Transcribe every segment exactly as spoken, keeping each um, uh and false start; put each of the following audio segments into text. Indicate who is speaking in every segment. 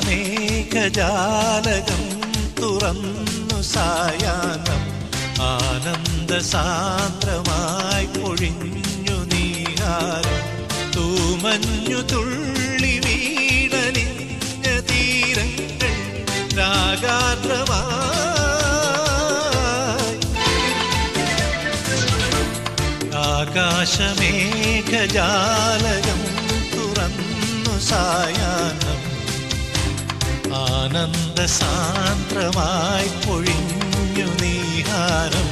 Speaker 1: ആകാശമേഘജാലകം തുറന്നു സായാഹ്നം ആനന്ദസാന്ദ്രമായി പൊഴിഞ്ഞു നീഹാരം തൂമഞ്ഞു തുള്ളി വീണലിഞ്ഞ തീരങ്ങൾ രാഗാർദ്രമായി ആകാശമേഘജാലകം തുറന്നു സായാഹ്നം ആനന്ദസാന്ദ്രമായി പൊഴിഞ്ഞു നീഹാരം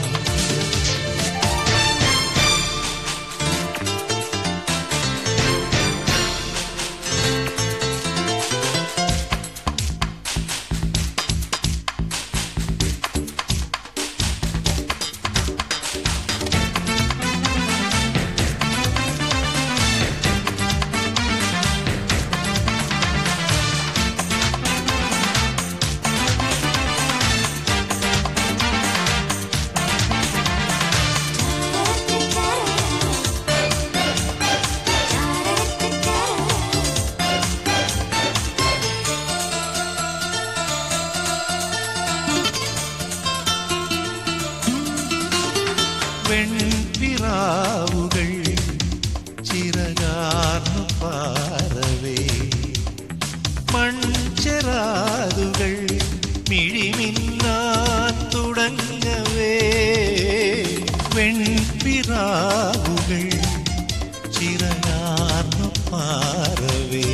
Speaker 1: വെൺപിറാവുകൾ ചിറകാർന്നു പാറവേ മൺചെറാതുകൾ മിഴിമിന്നാൻ തുടങ്ങവേ വെൺപിറാവുകൾ ചിറകാർന്നു പാറവേ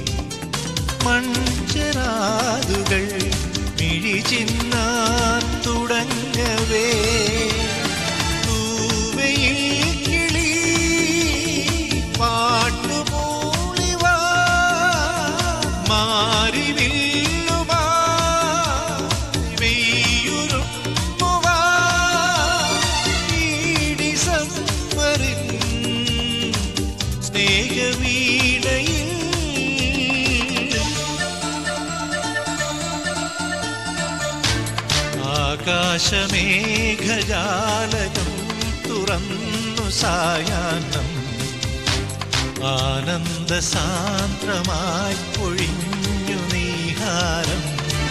Speaker 1: മൺചെറാതുകൾ മിഴിചിന്നാൻ തുടങ്ങവേ ആകാശമേഘജാലകം തുറന്നു സായാഹ്നം ആനന്ദസാന്ദ്രമായി പൊഴിഞ്ഞു നീഹാരം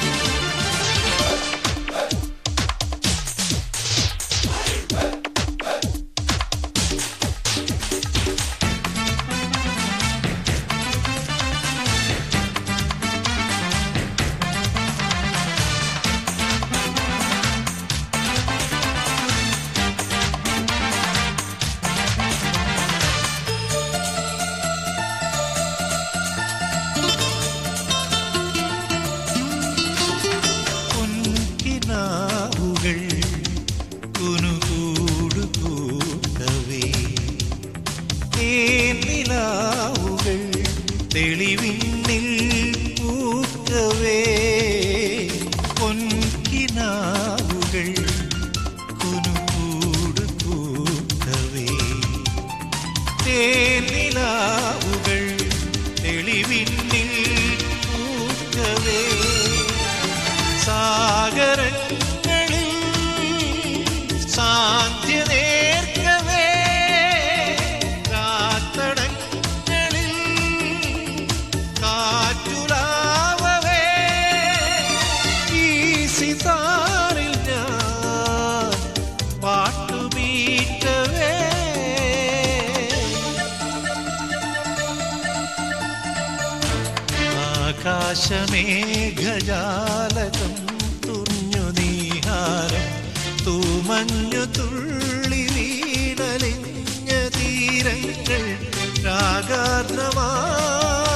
Speaker 1: കുനുകൂടു കൂട്ടവേ തേനിലാവുകൾ തെളിവിന്നിൽ പൂക്കവേ പൊൻകിനാവുകൾ കുനുകൂടു കൂട്ടവേ തേനിലാവുകൾ തെളിവിന്നിൽ പൂക്കവേ സാഗരൻ സാന്ധ്യനേർക്കവേ കാത്തടങ്ങളിൽ കാറ്റുലാവവേ ഈ സിതാറിൽ ഞാൻ പാട്ടുമീട്ടവേ ആകാശമേഘജാലകം തുറഞ്ഞു നീഹാരം തൂമഞ്ഞു തുള്ളി വീണലിഞ്ഞ തീരങ്ങൾ രാഗാർദ്രമായി